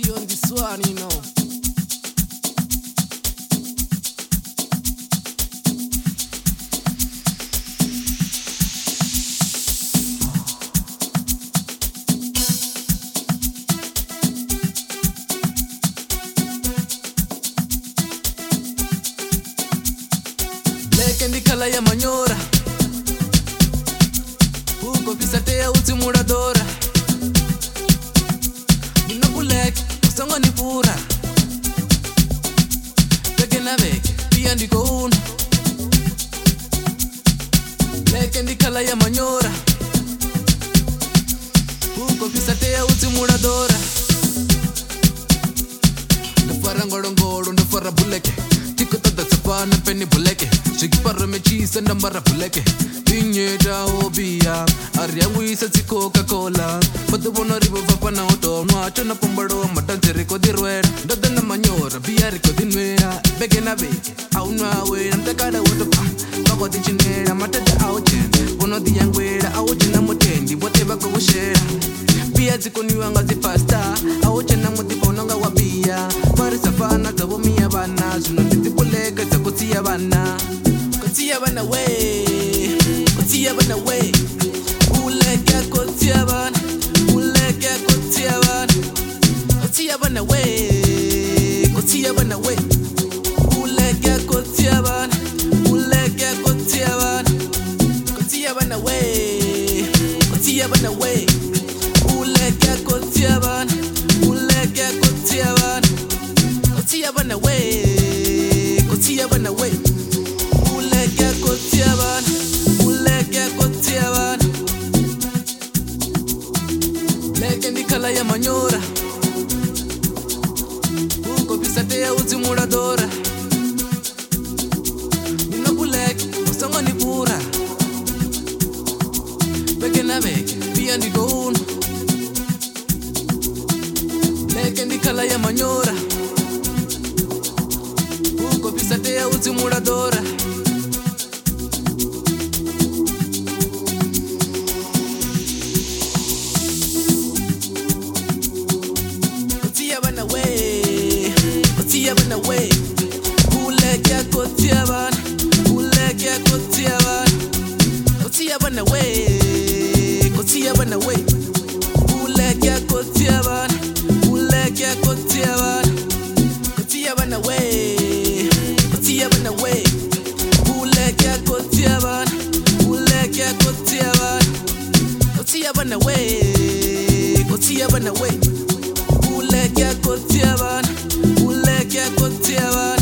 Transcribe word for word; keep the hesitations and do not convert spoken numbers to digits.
on this one, you know. Black and the color ya manyora uko pisatea utimuradora Nina black usongo ni pura Peke na beke pia ndiko uno Black and the color ya manyora uko pisatea utimuradora Ndafara ngorongoro ndafara buleke Tiko tada sapana penny buleke Shikipara mechisa ndambara buleke Inyeta obia Ariangu isa si Coca-Cola Patu bono ribo vapa na oto Mwacho na pombaro matanse riko dirwera Dada na manyora bia riko dinwera Beke na beke au nwawe Namtakada woto pa Bako dinchinera matata au chen Bono diyangwera au chena motendi Bote bako ushera Bia ziko niwanga zi pasta Au chena motipo nanga wabia Mari safana tabo miya bana Suno niti pulega za kutia bana Kutia bana we Kutia bana we Ulega kutia bana Ulega kutia bana Kutia bana we Kutia bana we Ulega kutia bana Ulega kutia bana Kutia bana we Kutia bana we Ulega kutia bana Ulega kutia bana Kutia bana we Kutia bana we Ulega kutia bana Ulega kutia bana Black and the color ya manyora uko pisatea utimuradora Nina black usongo ni pura Beke na beke pia ndiko uno Black and the color ya manyora uko pisatea utimuradora Kutia bana we Kutia bana we Ulega kutia bana Ulega kutia bana Kutia bana we Kutia bana we Ulega kutia bana Ulega kutia bana Kutia bana we Kutia bana we Ulega kutia bana Ulega kutia bana Kutia bana we Kutia bana we Ulega kutia bana Ulega kutia bana